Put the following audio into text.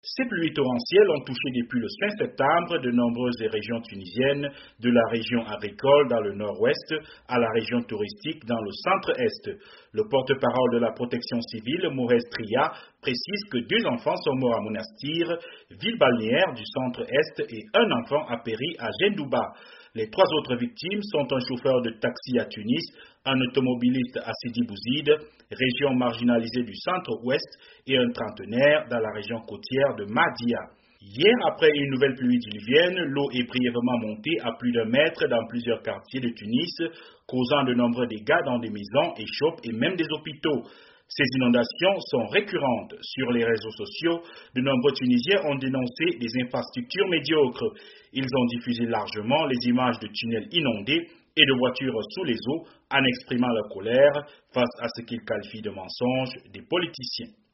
Ces pluies torrentielles ont touché depuis le 5 septembre de nombreuses régions tunisiennes, de la région agricole dans le nord-ouest à la région touristique dans le centre-est. Le porte-parole de la protection civile, Mourez Tria, précise que 2 enfants sont morts à Monastir, ville balnéaire du centre-est, et un enfant a péri à Gendouba. Les 3 autres victimes sont un chauffeur de taxi à Tunis, un automobiliste à Sidi Bouzid, région marginalisée du centre-ouest, et un trentenaire dans la région côtière de Mahdia. Hier, après une nouvelle pluie diluvienne, l'eau est brièvement montée à plus d'1 mètre dans plusieurs quartiers de Tunis, causant de nombreux dégâts dans des maisons, échoppes et même des hôpitaux. Ces inondations sont récurrentes. Sur les réseaux sociaux, de nombreux Tunisiens ont dénoncé des infrastructures médiocres. Ils ont diffusé largement les images de tunnels inondés et de voitures sous les eaux en exprimant leur colère face à ce qu'ils qualifient de mensonges des politiciens.